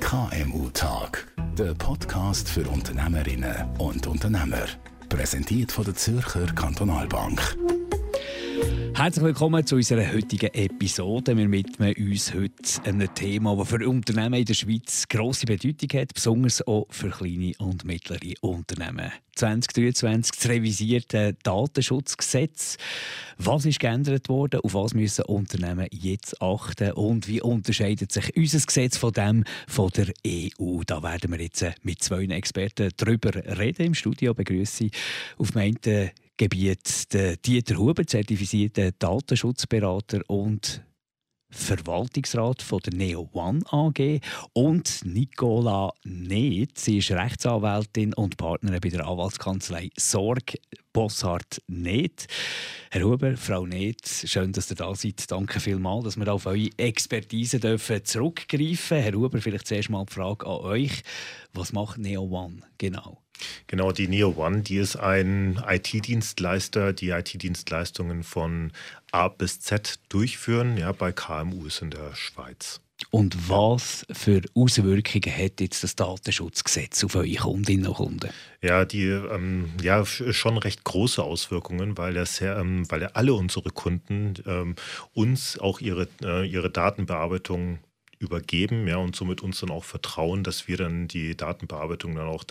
KMU-Tag, der Podcast für Unternehmerinnen und Unternehmer. Präsentiert von der Zürcher Kantonalbank. Herzlich willkommen zu unserer heutigen Episode. Wir widmen uns heute einem Thema, das für Unternehmen in der Schweiz grosse Bedeutung hat, besonders auch für kleine und mittlere Unternehmen. 2023 das revisierte Datenschutzgesetz. Was ist geändert worden? Auf was müssen Unternehmen jetzt achten? Und wie unterscheidet sich unser Gesetz von dem von der EU? Da werden wir jetzt mit zwei Experten darüber reden. Im Studio begrüße ich auf dem einen Gebiet Dieter Huber, zertifizierter Datenschutzberater und Verwaltungsrat von der Neo-One AG, und Nicola Neth. Sie ist Rechtsanwältin und Partnerin bei der Anwaltskanzlei Sorg Bossart Neth. Herr Huber, Frau Neth, schön, dass ihr da seid. Danke vielmals, dass wir auf eure Expertise zurückgreifen dürfen. Herr Huber, vielleicht zuerst mal die Frage an euch. Was macht Neo-One genau? Genau, die Neo-One, die ist ein IT-Dienstleister, die IT-Dienstleistungen von A bis Z durchführen, ja, bei KMUs in der Schweiz. Und was für Auswirkungen hat jetzt das Datenschutzgesetz auf eure Kundinnen und Kunden? Ja, schon recht große Auswirkungen, weil alle unsere Kunden uns auch ihre Datenbearbeitung übergeben, ja, und somit uns dann auch vertrauen, dass wir dann die Datenbearbeitung dann auch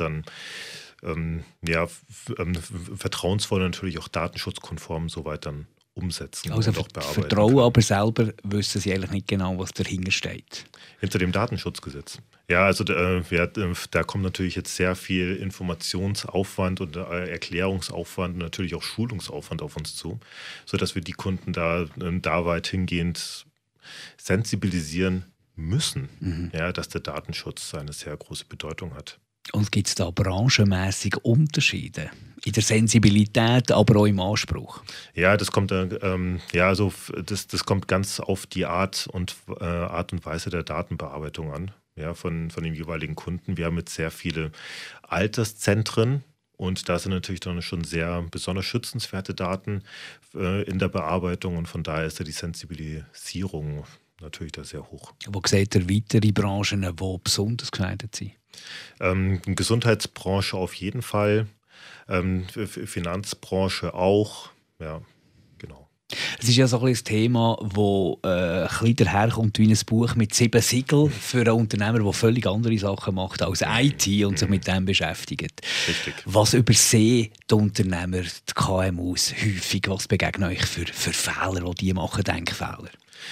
vertrauensvoll und natürlich auch datenschutzkonform soweit dann umsetzen also und auch bearbeiten Vertrauen, können. aber selber wissen Sie eigentlich nicht genau, was dahinter steht. Hinter dem Datenschutzgesetz. Ja, also da kommt natürlich jetzt sehr viel Informationsaufwand und Erklärungsaufwand und natürlich auch Schulungsaufwand auf uns zu, sodass wir die Kunden da weit hingehend sensibilisieren müssen, ja, dass der Datenschutz eine sehr große Bedeutung hat. Und gibt es da branchenmässig Unterschiede in der Sensibilität, aber auch im Anspruch? Ja, das kommt das kommt ganz auf die Art und Weise der Datenbearbeitung an, ja, von den jeweiligen Kunden. Wir haben jetzt sehr viele Alterszentren. Und da sind natürlich dann schon sehr besonders schützenswerte Daten in der Bearbeitung. Und von daher ist ja die Sensibilisierung natürlich da sehr hoch. Wo seht ihr weitere Branchen, die besonders gefährdet sind? Gesundheitsbranche auf jeden Fall, Finanzbranche auch, ja, genau. Es ist ja so ein Thema, das ein daherkommt wie ein Buch mit 7 Siegeln für einen Unternehmer, der völlig andere Sachen macht als IT und sich mit dem beschäftigt. Richtig. Was übersehen die Unternehmer, die KMUs häufig? Was begegnen euch für Fehler, die machen, Denkfehler?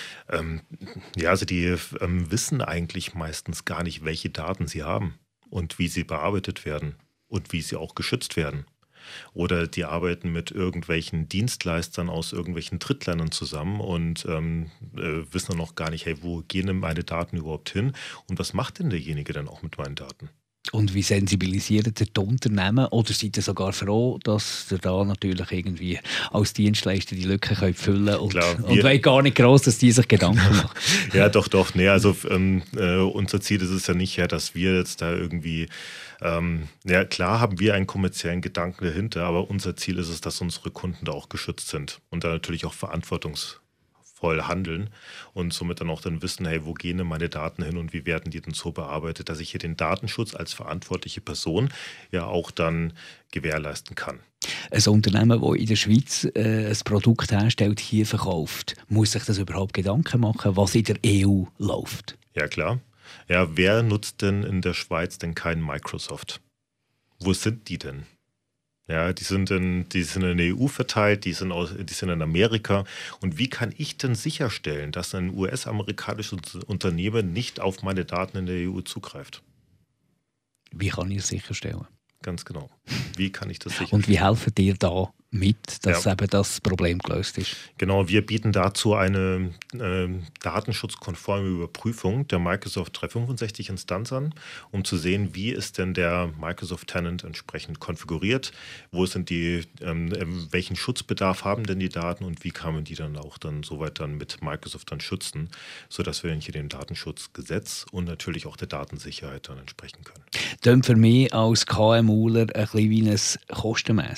Die wissen eigentlich meistens gar nicht, welche Daten sie haben und wie sie bearbeitet werden und wie sie auch geschützt werden. Oder die arbeiten mit irgendwelchen Dienstleistern aus irgendwelchen Drittländern zusammen und wissen dann noch gar nicht, hey, wo gehen denn meine Daten überhaupt hin und was macht denn derjenige dann auch mit meinen Daten? Und wie sensibilisiert ihr die Unternehmen? Oder seid ihr sogar froh, dass ihr da natürlich irgendwie als Dienstleister die Lücke füllen könnt und wollt gar nicht gross, dass die sich Gedanken machen? Ja, doch. Nee, also unser Ziel ist es ja nicht, ja, dass wir jetzt da irgendwie klar haben wir einen kommerziellen Gedanken dahinter, aber unser Ziel ist es, dass unsere Kunden da auch geschützt sind und da natürlich auch verantwortungsvoll handeln und somit dann auch dann wissen, hey, wo gehen denn meine Daten hin und wie werden die denn so bearbeitet, dass ich hier den Datenschutz als verantwortliche Person ja auch dann gewährleisten kann. Ein Unternehmen, das in der Schweiz ein Produkt herstellt, hier verkauft, muss sich das überhaupt Gedanken machen, was in der EU läuft? Ja, klar. Ja, wer nutzt denn in der Schweiz denn keinen Microsoft? Wo sind die denn? Ja, die sind in der EU verteilt, die sind in Amerika. Und wie kann ich denn sicherstellen, dass ein US-amerikanisches Unternehmen nicht auf meine Daten in der EU zugreift? Wie kann ich das sicherstellen? Ganz genau. Wie kann ich das sicherstellen? Und wie helfen dir da mit, dass eben das Problem gelöst ist? Genau, wir bieten dazu eine datenschutzkonforme Überprüfung der Microsoft 365 Instanz an, um zu sehen, wie ist denn der Microsoft Tenant entsprechend konfiguriert, welchen Schutzbedarf haben denn die Daten und wie kann man die dann auch dann soweit dann mit Microsoft dann schützen, sodass wir hier dem Datenschutzgesetz und natürlich auch der Datensicherheit dann entsprechen können. Das für mich als KMUler ein bisschen wie ein kostenmässig.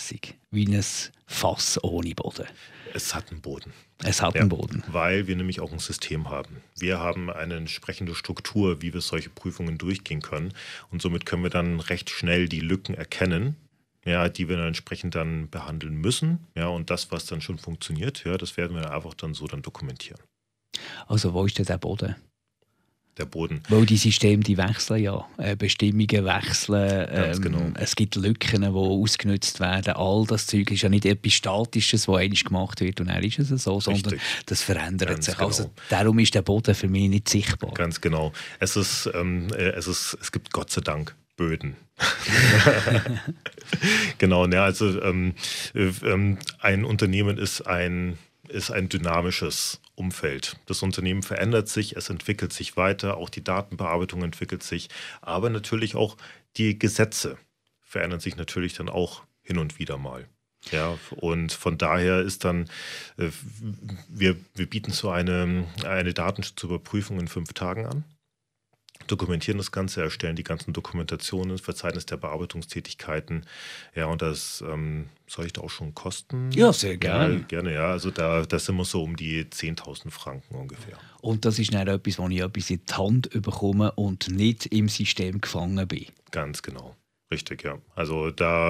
wie ein Fass ohne Boden? Es hat einen Boden. Es hat einen Boden. Weil wir nämlich auch ein System haben. Wir haben eine entsprechende Struktur, wie wir solche Prüfungen durchgehen können. Und somit können wir dann recht schnell die Lücken erkennen, ja, die wir dann entsprechend dann behandeln müssen. Ja, und das, was dann schon funktioniert, ja, das werden wir dann einfach dann so dann dokumentieren. Also wo ist denn der Boden? Der Boden. Weil die Systeme, die wechseln ja. Bestimmungen wechseln. Ganz genau. Es gibt Lücken, die ausgenutzt werden. All das Zeug ist ja nicht etwas Statisches, das einmal gemacht wird und dann ist es so, sondern Richtig. das verändert Ganz sich. genau. Also darum ist der Boden für mich nicht sichtbar. Ganz genau. Es gibt Gott sei Dank Böden. Genau, ja, also ein Unternehmen ist ein dynamisches Umfeld. Das Unternehmen verändert sich, es entwickelt sich weiter, auch die Datenbearbeitung entwickelt sich, aber natürlich auch die Gesetze verändern sich natürlich dann auch hin und wieder mal. Ja, und von daher ist dann, wir bieten so eine Datenschutzüberprüfung in 5 Tagen an. Dokumentieren das Ganze, erstellen die ganzen Dokumentationen, Verzeichnis der Bearbeitungstätigkeiten. Ja, und das soll ich da auch schon kosten? Ja, sehr gerne. Ja, gerne, ja. Also da sind wir so um die 10.000 Franken ungefähr. Und das ist dann etwas, wo ich etwas in die Hand bekomme und nicht im System gefangen bin. Ganz genau. Richtig, ja. Also da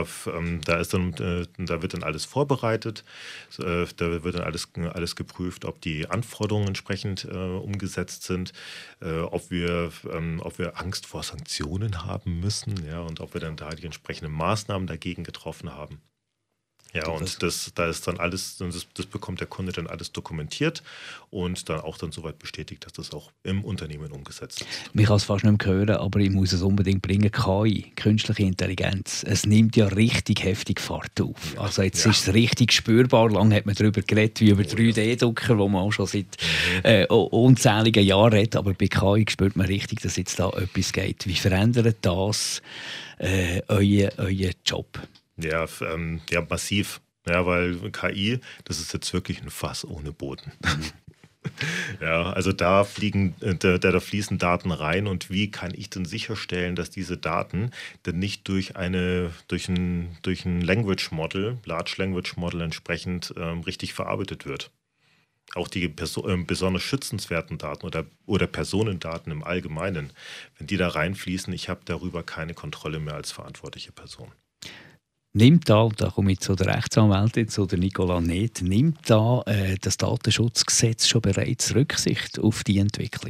wird dann alles vorbereitet, da wird dann alles geprüft, ob die Anforderungen entsprechend umgesetzt sind, ob wir Angst vor Sanktionen haben müssen, ja, und ob wir dann da die entsprechenden Maßnahmen dagegen getroffen haben. Ja, und das ist dann alles, das bekommt der Kunde dann alles dokumentiert und dann auch soweit bestätigt, dass das auch im Unternehmen umgesetzt ist. Ich kann es fast nicht mehr hören, aber ich muss es unbedingt bringen. KI, künstliche Intelligenz, es nimmt ja richtig heftig Fahrt auf. Ja, also jetzt ist es richtig spürbar. Lange hat man darüber geredet, wie über 3D-Drucker, wo man auch schon seit unzähligen Jahren redet. Aber bei KI spürt man richtig, dass jetzt da etwas geht. Wie verändert das euren Job? Ja, massiv. Ja, weil KI, das ist jetzt wirklich ein Fass ohne Boden. Ja, also da fließen Daten rein und wie kann ich denn sicherstellen, dass diese Daten denn nicht durch ein Language Model, Large Language Model entsprechend richtig verarbeitet wird. Auch die besonders schützenswerten Daten oder Personendaten im Allgemeinen, wenn die da reinfließen, ich habe darüber keine Kontrolle mehr als verantwortliche Person. Nimmt da komme ich zu der Rechtsanwältin, zu der Nicola Neth, nimmt da das Datenschutzgesetz schon bereits Rücksicht auf die Entwicklung?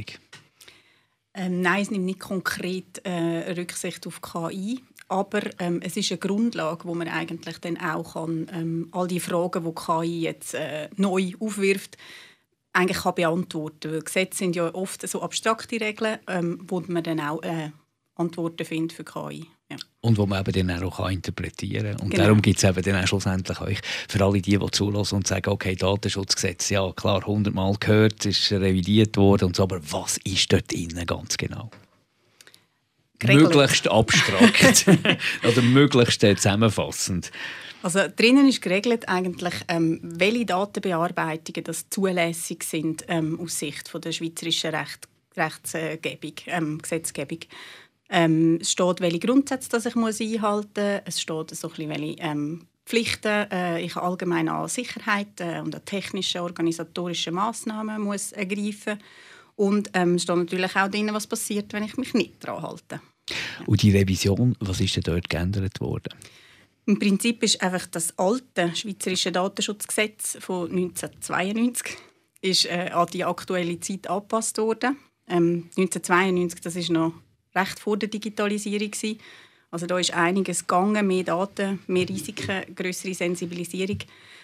Nein, es nimmt nicht konkret Rücksicht auf KI, aber es ist eine Grundlage, wo man eigentlich dann auch all die Fragen, die KI jetzt neu aufwirft, eigentlich kann beantworten. Weil Gesetze sind ja oft so abstrakte Regeln, wo man dann auch Antworten findet für KI. Ja. Und wo man eben dann auch interpretieren kann. Und genau. Darum gibt es eben dann auch schlussendlich euch, für alle die zuhören und sagen, okay, Datenschutzgesetz, ja klar, 100-mal gehört, ist revidiert worden und so, aber was ist dort innen ganz genau? Geregelt. Möglichst abstrakt oder möglichst zusammenfassend. Also drinnen ist geregelt eigentlich, welche Datenbearbeitungen das zulässig sind aus Sicht von der schweizerischen Gesetzgebung. Es steht, welche Grundsätze dass ich einhalten muss. Es steht so ein bisschen, welche Pflichten ich allgemein an Sicherheit und an technische, organisatorische Massnahmen muss ergreifen. Und es steht natürlich auch drin, was passiert, wenn ich mich nicht daran halte. Ja. Und die Revision, was ist denn dort geändert worden? Im Prinzip ist einfach das alte Schweizerische Datenschutzgesetz von 1992 ist, an die aktuelle Zeit angepasst worden. 1992, das ist noch recht vor der Digitalisierung. Also da ist einiges gegangen, mehr Daten, mehr Risiken, grössere Sensibilisierung.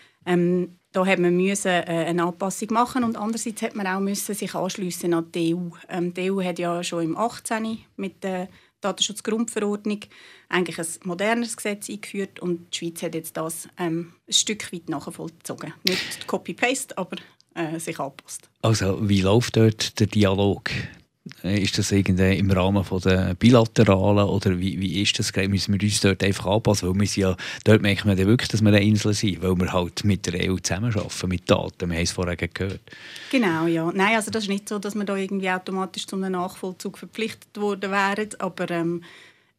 Da hat man eine Anpassung machen und andererseits hat man auch sich anschliessen an die EU. Die EU hat ja schon im 2018 mit der Datenschutzgrundverordnung eigentlich ein modernes Gesetz eingeführt und die Schweiz hat jetzt das ein Stück weit nachvollzogen. Nicht Copy-Paste, aber sich angepasst. Also wie läuft dort der Dialog? Ist das irgendwie im Rahmen der Bilateralen oder wie ist das? Müssen wir uns dort einfach anpassen? Weil wir sind ja, dort merkt man ja wirklich, dass wir eine Insel sind, weil wir halt mit der EU zusammenarbeiten, mit Daten. Wir haben es vorher gehört. Genau, ja. Nein, also das ist nicht so, dass wir da irgendwie automatisch zu einem Nachvollzug verpflichtet worden wären, aber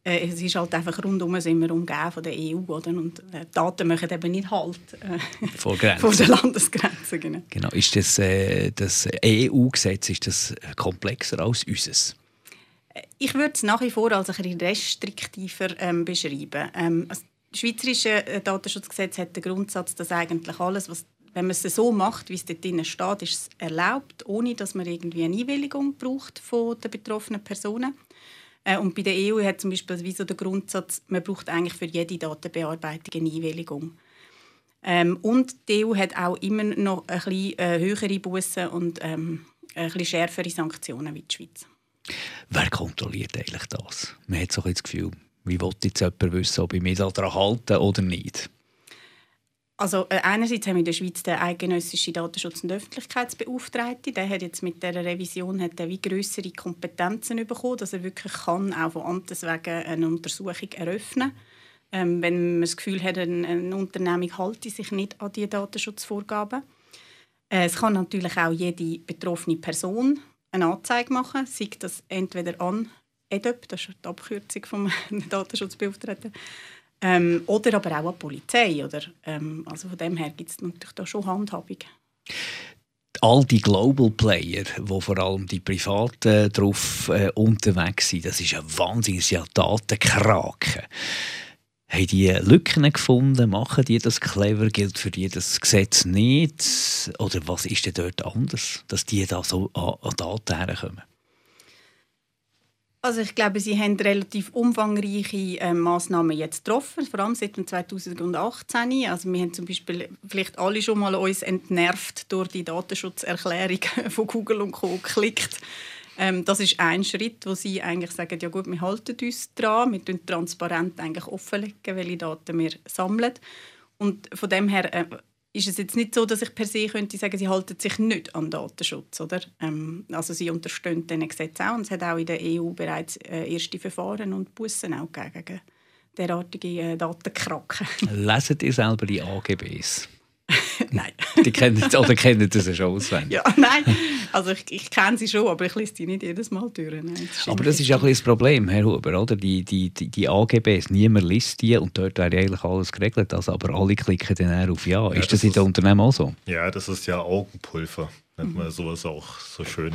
Es ist halt einfach rundum sind wir umgeben von der EU, oder? Und Daten machen eben nicht Halt vor den Landesgrenzen. Genau. Ist das EU-Gesetz ist das komplexer als unseres? Ich würde es nach wie vor als ein bisschen restriktiver beschreiben. Das schweizerische Datenschutzgesetz hat den Grundsatz, dass eigentlich alles, wenn man es so macht, wie es dort drin steht, ist es erlaubt, ohne dass man irgendwie eine Einwilligung braucht von den betroffenen Personen. Und bei der EU hat zum Beispiel wie so der Grundsatz, man braucht eigentlich für jede Datenbearbeitung eine Einwilligung. Und die EU hat auch immer noch ein bisschen höhere Bussen und ein bisschen schärfere Sanktionen wie die Schweiz. Wer kontrolliert eigentlich das? Man hat so ein das Gefühl, wie will jetzt jemand wissen, ob ich mich daran halte oder nicht? Also einerseits haben wir in der Schweiz den eidgenössischen Datenschutz- und Öffentlichkeitsbeauftragten. Der hat jetzt mit dieser Revision wie grössere Kompetenzen bekommen, dass er wirklich kann, auch von Amtes wegen eine Untersuchung eröffnen kann, wenn man das Gefühl hat, eine Unternehmung halte sich nicht an die Datenschutzvorgaben. Es kann natürlich auch jede betroffene Person eine Anzeige machen, sei das entweder an EDOP, das ist die Abkürzung vom Datenschutzbeauftragten, oder aber auch an die Polizei. Oder? Also von dem her gibt es natürlich da schon Handhabung. All die Global Player, wo vor allem die Privaten drauf unterwegs sind, das ist ein wahnsinniges Datenkraken. Haben die Lücken gefunden? Machen die das clever? Gilt für die das Gesetz nicht? Oder was ist denn dort anders, dass die da so an Daten herkommen? Also ich glaube, sie haben relativ umfangreiche Massnahmen jetzt getroffen, vor allem seit 2018. Also wir haben zum Beispiel vielleicht alle schon mal uns entnervt durch die Datenschutzerklärung von Google und Co. geklickt. Das ist ein Schritt, wo sie eigentlich sagen, ja gut, wir halten uns dran, wir tun transparent eigentlich offenlegen, welche Daten wir sammeln. Und von dem her ist es jetzt nicht so, dass ich per se könnte sagen, sie halten sich nicht an Datenschutz, oder? Also sie unterstehen diesen Gesetzen auch und es hat auch in der EU bereits erste Verfahren und Bussen auch gegen derartige Datenkraken. Lesen ihr selber die AGBs? Nein. Die kennen das schon auswendig? Ja, nein. Also ich kenne sie schon, aber ich lese die nicht jedes Mal durch. Nein, aber das ist ja ein bisschen das Problem, Herr Huber, oder? Die AGBs, niemand liest die und dort wäre eigentlich alles geregelt, also aber alle klicken dann auf Ja. Ist das in den Unternehmen auch so? Ja, das ist ja Augenpulver, nennt man sowas auch so schön.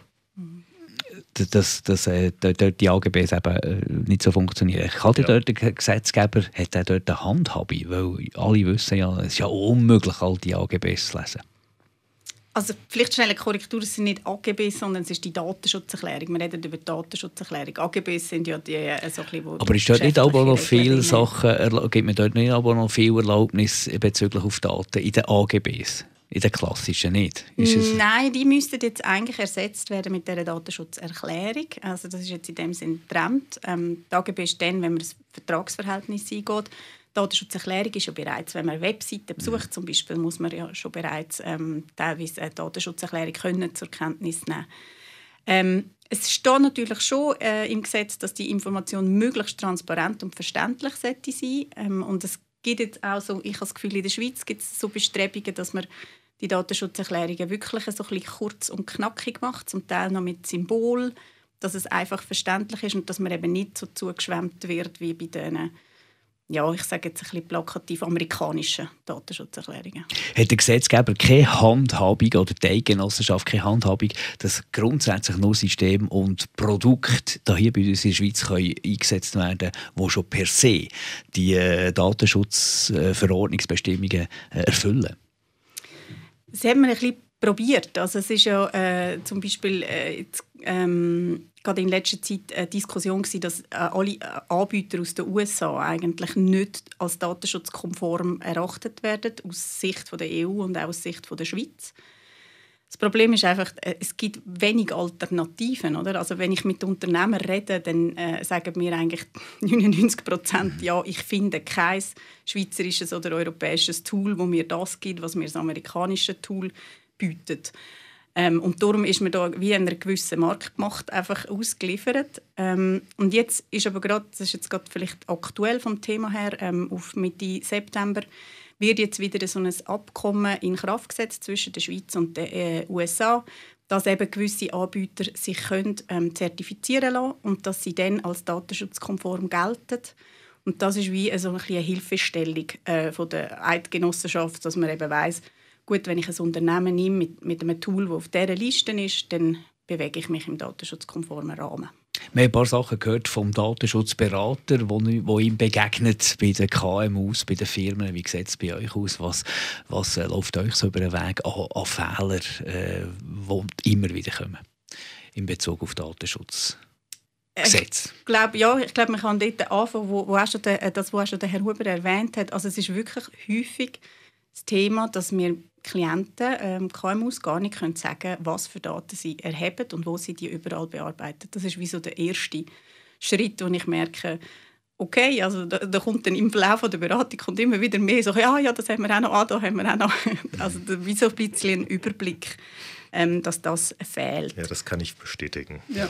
Dass dort die AGBs eben nicht so funktionieren. Kann dort der Gesetzgeber hat dort eine Handhabung? Weil alle wissen ja, es ist ja unmöglich, all die AGBs zu lesen. Also vielleicht schnell eine Korrektur, es sind nicht AGBs, sondern es ist die Datenschutzerklärung. Wir reden über die Datenschutzerklärung. AGBs sind ja die so ein bisschen, aber ist dort nicht aber noch viele Sachen, gibt man dort nicht aber noch viel Erlaubnis bezüglich auf Daten in den AGBs? In den klassischen nicht? Nein, die müssten jetzt eigentlich ersetzt werden mit dieser Datenschutzerklärung. Also das ist jetzt in dem Sinne getrennt. Die AGB ist dann, wenn man das Vertragsverhältnis eingeht. Die Datenschutzerklärung ist ja bereits, wenn man Webseiten besucht, zum Beispiel, muss man ja schon bereits teilweise eine Datenschutzerklärung können zur Kenntnis nehmen. Es steht natürlich schon im Gesetz, dass die Information möglichst transparent und verständlich sollte sein. Und es gibt jetzt auch so, ich habe das Gefühl, in der Schweiz gibt es so Bestrebungen, dass man die Datenschutzerklärungen wirklich so ein bisschen kurz und knackig macht, zum Teil noch mit Symbol, dass es einfach verständlich ist und dass man eben nicht so zugeschwemmt wird wie bei den, ja, ich sage jetzt ein bisschen plakativ, amerikanischen Datenschutzerklärungen. Hat der Gesetzgeber keine Handhabung oder die Eidgenossenschaft keine Handhabung, dass grundsätzlich nur System und Produkte hier bei uns in der Schweiz können eingesetzt werden, die schon per se die Datenschutzverordnungsbestimmungen erfüllen? Das haben wir ein bisschen probiert. Also es ist ja zum Beispiel gerade in letzter Zeit eine Diskussion gewesen, dass alle Anbieter aus den USA eigentlich nicht als datenschutzkonform erachtet werden, aus Sicht der EU und auch aus Sicht der Schweiz. Das Problem ist einfach, es gibt wenig Alternativen. Oder? Also wenn ich mit Unternehmern rede, dann sagen mir eigentlich 99%, ja, ich finde kein schweizerisches oder europäisches Tool, wo mir das gibt, was mir das amerikanische Tool bietet. Und darum ist man da wie einer gewissen Marktmacht einfach ausgeliefert. Und jetzt ist aber gerade, das ist jetzt gerade vielleicht aktuell vom Thema her, auf Mitte September, wird jetzt wieder so ein Abkommen in Kraft gesetzt zwischen der Schweiz und den USA. dass eben gewisse Anbieter sich können, zertifizieren lassen und dass sie dann als datenschutzkonform gelten. Und das ist wie so eine Hilfestellung von der Eidgenossenschaft, dass man eben weiss, gut, wenn ich ein Unternehmen nehme mit einem Tool, das auf dieser Liste ist, dann bewege ich mich im datenschutzkonformen Rahmen. Wir haben ein paar Sachen gehört vom Datenschutzberater, wo ihm begegnet bei den KMUs, bei den Firmen. Wie sieht es bei euch aus? Was läuft euch so über den Weg an Fehlern, die immer wieder kommen in Bezug auf Datenschutz? Gesetz. Ich glaube, man kann dort anfangen, wo auch schon der Herr Huber erwähnt hat. Also es ist wirklich häufig das Thema, dass wir Klienten, KMUs, gar nicht sagen können, was für Daten sie erheben und wo sie die überall bearbeiten. Das ist wie so der erste Schritt, wo ich merke, okay, also da kommt dann im Verlauf der Beratung kommt immer wieder mehr so, ja, das haben wir auch noch, da haben wir auch noch. Also wie so ein bisschen ein Überblick, dass das fehlt. Ja, das kann ich bestätigen. Ja.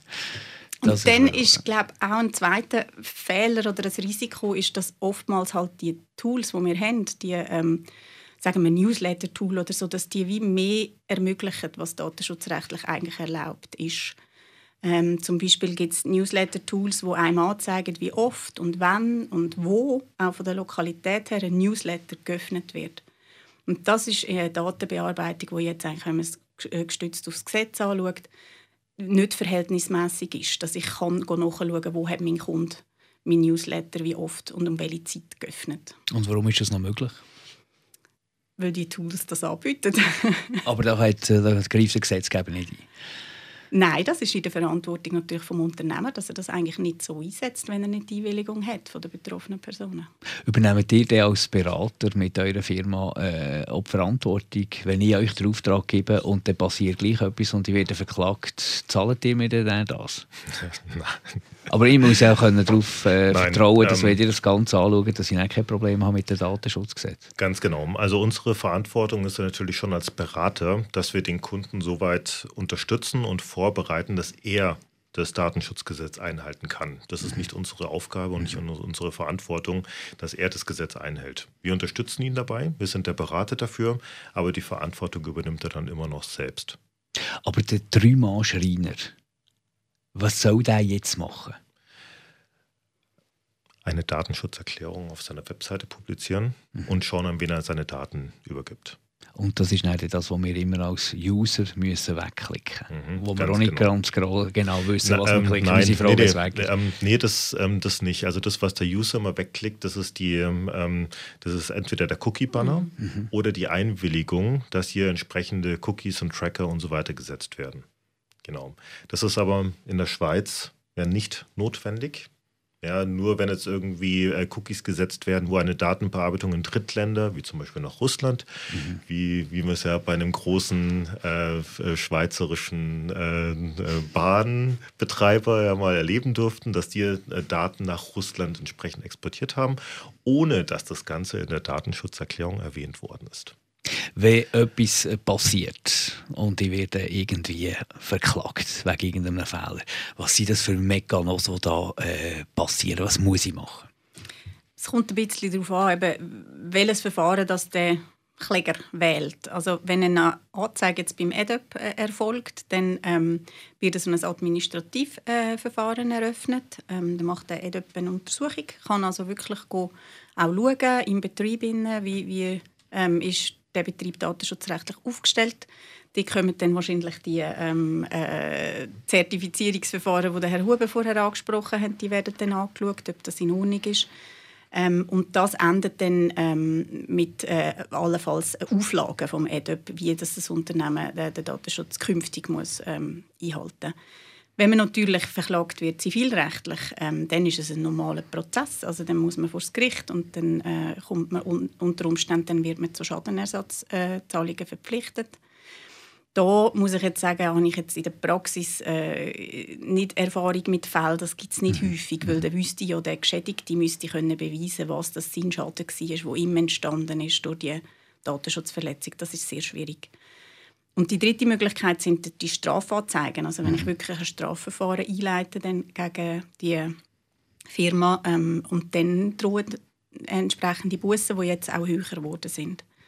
Und dann ist, glaube ich, auch ein zweiter Fehler oder ein Risiko, ist, dass oftmals halt die Tools, die wir haben, die sagen wir Newsletter-Tool oder so, dass die wie mehr ermöglichen, was datenschutzrechtlich eigentlich erlaubt ist. Zum Beispiel gibt es Newsletter-Tools, die einem anzeigen, wie oft und wann und wo auch von der Lokalität her ein Newsletter geöffnet wird. Und das ist eine Datenbearbeitung, die jetzt eigentlich, wenn man es gestützt auf das Gesetz anschaut, nicht verhältnismäßig ist, dass ich nachschauen kann, wo hat mein Kunde mein Newsletter, wie oft und um welche Zeit geöffnet. Und warum ist das noch möglich? Weil die Tools das anbieten. Aber da greift der Gesetzgeber nicht ein. Nein, das ist in der Verantwortung natürlich vom Unternehmer, dass er das eigentlich nicht so einsetzt, wenn er nicht die Einwilligung hat von der betroffenen Personen. Übernehmt ihr denn als Berater mit eurer Firma auch die Verantwortung, wenn ich euch den Auftrag gebe und dann passiert gleich etwas und ich werde verklagt, zahlt ihr mir dann das? Nein. Aber ich muss auch darauf vertrauen, dass wenn ihr das Ganze anschaut, dass ich auch kein Problem habe mit dem Datenschutzgesetz. Ganz genau. Also unsere Verantwortung ist natürlich schon als Berater, dass wir den Kunden so weit unterstützen und vorbereiten, dass er das Datenschutzgesetz einhalten kann. Das ist nicht unsere Aufgabe und nicht unsere Verantwortung, dass er das Gesetz einhält. Wir unterstützen ihn dabei, wir sind der Berater dafür, aber die Verantwortung übernimmt er dann immer noch selbst. Aber der 3-Mann-Schreiner, was soll der jetzt machen? Eine Datenschutzerklärung auf seiner Webseite publizieren und schauen, an wen er seine Daten übergibt. Und das ist nicht das, was wir immer als User müssen wegklicken müssen. Wo wir auch nicht ganz genau wissen, was wir klicken. Nein, das nicht. Also das, was der User immer wegklickt, das ist entweder der Cookie-Banner oder die Einwilligung, dass hier entsprechende Cookies und Tracker und so weiter gesetzt werden. Genau. Das ist aber in der Schweiz nicht notwendig. Ja, nur wenn jetzt irgendwie Cookies gesetzt werden, wo eine Datenbearbeitung in Drittländer, wie zum Beispiel nach Russland, wie wir es ja bei einem großen schweizerischen Bahnbetreiber ja mal erleben durften, dass die Daten nach Russland entsprechend exportiert haben, ohne dass das Ganze in der Datenschutzerklärung erwähnt worden ist. Wenn etwas passiert und ich werde irgendwie verklagt wegen irgendeinem Fehler, was sind das für Mechanismen, die da passieren? Was muss ich machen? Es kommt ein bisschen darauf an, welches Verfahren das der Kläger wählt. Also wenn eine Anzeige jetzt beim EDOP erfolgt, dann wird so ein Administrativverfahren eröffnet. Dann macht der EDOP eine Untersuchung, kann also wirklich auch schauen, im Betrieb, wie ist der Betrieb datenschutzrechtlich aufgestellt. Die kommen dann wahrscheinlich die Zertifizierungsverfahren, die der Herr Huber vorher angesprochen hat, die werden dann angeschaut, ob das in Ordnung ist. Und das endet dann mit allenfalls Auflagen vom EDOP, wie das Unternehmen den Datenschutz künftig muss einhalten muss. Wenn man natürlich verklagt wird zivilrechtlich, dann ist es ein normaler Prozess. Also dann muss man vor das Gericht und dann kommt man unter Umständen, dann wird man zu Schadenersatzzahlungen verpflichtet. Da muss ich jetzt sagen, habe ich jetzt in der Praxis nicht Erfahrung mit Fällen. Das gibt es nicht häufig, weil der wüsste ja, der Geschädigte müsste können beweisen, was das sein Schaden war, der ihm entstanden ist durch die Datenschutzverletzung. Das ist sehr schwierig. Und die dritte Möglichkeit sind die Strafanzeigen. Also wenn ich wirklich ein Strafverfahren einleite dann gegen die Firma und dann drohen entsprechende Bussen, die jetzt auch höher geworden sind.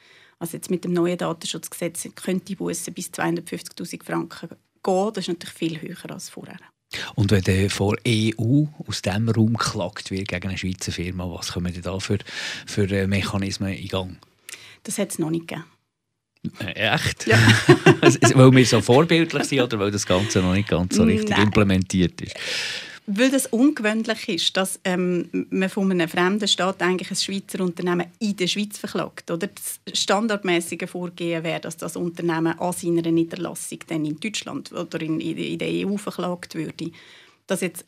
Also jetzt mit dem neuen Datenschutzgesetz könnte die Busse bis 250'000 Franken gehen. Das ist natürlich viel höher als vorher. Und wenn dann vor EU aus diesem Raum geklagt wird gegen eine Schweizer Firma, was kommen denn da für Mechanismen in Gang? Das hat es noch nicht gegeben. Echt? Ja. Weil wir so vorbildlich sind oder weil das Ganze noch nicht ganz so richtig implementiert ist? Weil das ungewöhnlich ist, dass man von einem fremden Staat eigentlich ein Schweizer Unternehmen in der Schweiz verklagt. Oder das standardmäßige Vorgehen wäre, dass das Unternehmen an seiner Niederlassung dann in Deutschland oder in der EU verklagt würde. Dass jetzt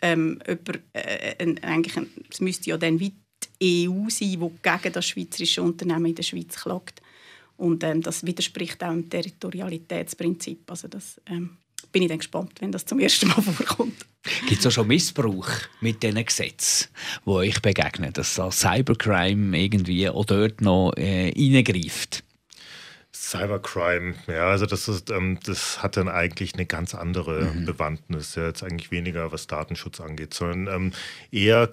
es müsste ja dann wie die EU sein, die gegen das schweizerische Unternehmen in der Schweiz klagt. Und das widerspricht auch dem Territorialitätsprinzip. Also das bin ich dann gespannt, wenn das zum ersten Mal vorkommt. Gibt es auch schon Missbrauch mit diesen Gesetzen, die euch begegnen, dass Cybercrime irgendwie auch dort noch reingreift? Cybercrime, ja, also das hat dann eigentlich eine ganz andere Bewandtnis. Ja, jetzt eigentlich weniger, was Datenschutz angeht, sondern eher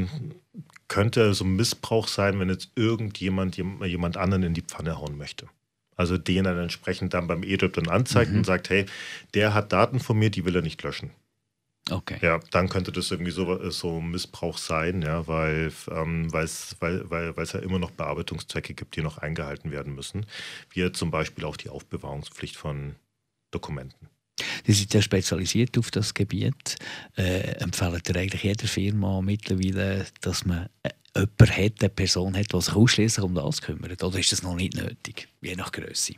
könnte so ein Missbrauch sein, wenn jetzt irgendjemand jemand anderen in die Pfanne hauen möchte. Also den dann entsprechend dann beim EDIP dann anzeigt und sagt, hey, der hat Daten von mir, die will er nicht löschen. Okay. Ja, dann könnte das irgendwie so Missbrauch sein, ja, weil es ja immer noch Bearbeitungszwecke gibt, die noch eingehalten werden müssen. Wie zum Beispiel auch die Aufbewahrungspflicht von Dokumenten. Die sind ja spezialisiert auf das Gebiet. Empfehlen ihr eigentlich jeder Firma mittlerweile, dass man jemanden hat, eine Person hat, die sich ausschliesslich um das kümmert? Oder ist das noch nicht nötig, je nach Grösse?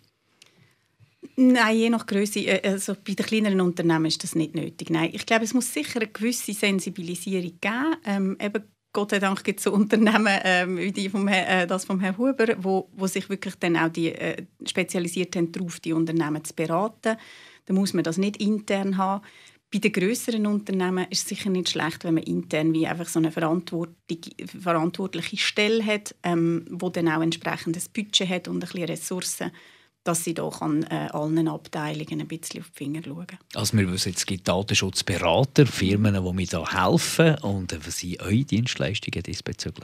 Nein, je nach Grösse. Also bei den kleineren Unternehmen ist das nicht nötig. Nein, ich glaube, es muss sicher eine gewisse Sensibilisierung geben. Eben Gott sei Dank gibt es so Unternehmen wie das vom Herrn Huber, wo sich wirklich dann auch die spezialisiert haben, darauf die Unternehmen zu beraten. Da muss man das nicht intern haben. Bei den grösseren Unternehmen ist es sicher nicht schlecht, wenn man intern wie einfach so eine verantwortliche Stelle hat, wo dann auch entsprechend ein Budget hat und ein bisschen Ressourcen, dass sie da allen Abteilungen ein bisschen auf die Finger schauen kann. Also wir wissen, es gibt Datenschutzberater, Firmen, die mir da helfen. Und was sind eure Dienstleistungen diesbezüglich?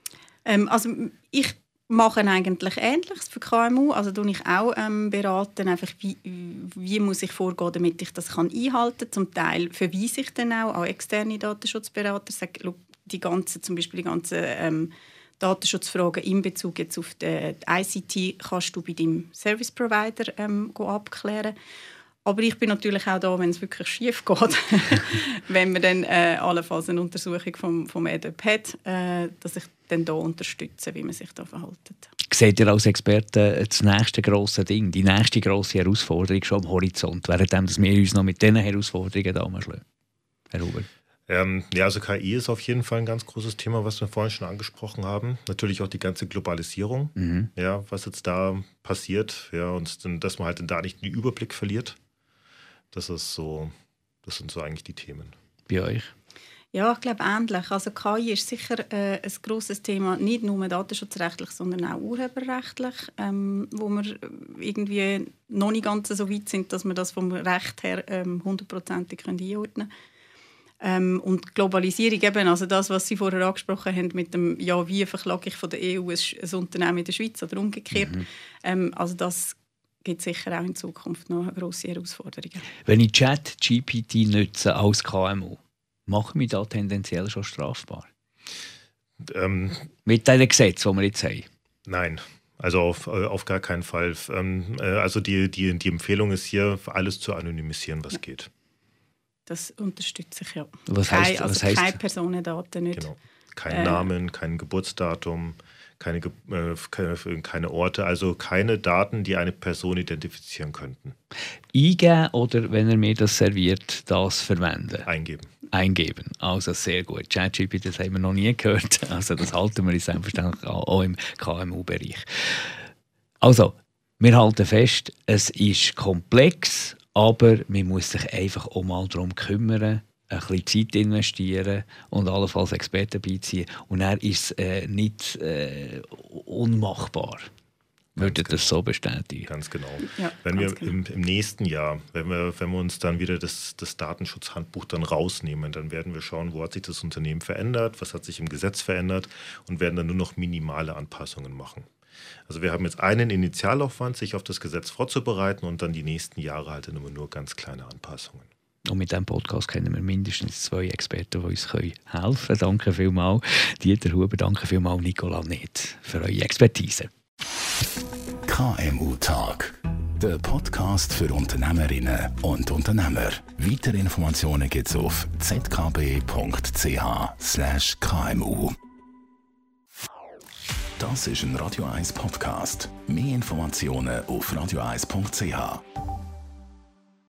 Also ich mache eigentlich Ähnliches für KMU. Also tue ich auch beraten, einfach wie muss ich vorgehen, damit ich das einhalten kann. Zum Teil verweise ich dann auch an externe Datenschutzberater. Sage, zum Beispiel die ganzen Datenschutzfragen in Bezug jetzt auf die ICT kannst du bei deinem Service Provider abklären. Aber ich bin natürlich auch da, wenn es wirklich schief geht, wenn man dann allenfalls eine Untersuchung vom EDIP hat, dass ich dann da unterstütze, wie man sich da verhält. Seht ihr als Experte das nächste grosse Ding, die nächste grosse Herausforderung schon am Horizont, während wir uns noch mit diesen Herausforderungen anschlagen? Herr Huber? Ja, also KI ist auf jeden Fall ein ganz großes Thema, was wir vorhin schon angesprochen haben. Natürlich auch die ganze Globalisierung, ja, was jetzt da passiert, ja, und dass man halt da nicht den Überblick verliert. Das sind so eigentlich die Themen. Bei euch? Ja, ich glaube ähnlich. Also KI ist sicher ein grosses Thema, nicht nur datenschutzrechtlich, sondern auch urheberrechtlich, wo wir irgendwie noch nicht ganz so weit sind, dass wir das vom Recht her 100%ig einordnen können. Und Globalisierung eben, also das, was Sie vorher angesprochen haben mit dem, ja, wie verklage ich von der EU ein Unternehmen in der Schweiz oder umgekehrt. Also das gibt sicher auch in Zukunft noch grosse Herausforderungen. Wenn ich ChatGPT nutze als KMU, machen wir da tendenziell schon strafbar? Mit diesen Gesetzen, die wir jetzt haben? Nein, also auf gar keinen Fall. Also die Empfehlung ist hier, alles zu anonymisieren, was geht. Das unterstütze ich, ja. Was heisst? Keine Personendaten nicht. Genau. Kein Namen, kein Geburtsdatum, keine Orte, also keine Daten, die eine Person identifizieren könnten. Eingeben oder, wenn er mir das serviert, das verwenden? Eingeben. Also sehr gut. ChatGPT, das haben wir noch nie gehört. Also das halten wir uns selbstverständlich auch im KMU-Bereich. Also, wir halten fest, es ist komplex, aber man muss sich einfach auch mal darum kümmern, ein bisschen Zeit investieren und allenfalls Experten beiziehen. Und dann ist es nicht unmachbar. Würde das so bestätigen? Ganz genau. Ja, wenn wir genau. im nächsten Jahr, wenn wir uns dann wieder das Datenschutzhandbuch dann rausnehmen, dann werden wir schauen, wo hat sich das Unternehmen verändert, was hat sich im Gesetz verändert und werden dann nur noch minimale Anpassungen machen. Also wir haben jetzt einen Initialaufwand, sich auf das Gesetz vorzubereiten und dann die nächsten Jahre halt immer nur ganz kleine Anpassungen. Und mit diesem Podcast kennen wir mindestens 2 Experten, die uns helfen können. Danke vielmals, Dieter Huber, danke vielmals, Nicola Neth, für eure Expertise. KMU-Tag, der Podcast für Unternehmerinnen und Unternehmer. Weitere Informationen gibt es auf zkb.ch/KMU. Das ist ein Radio 1 Podcast. Mehr Informationen auf radio1.ch.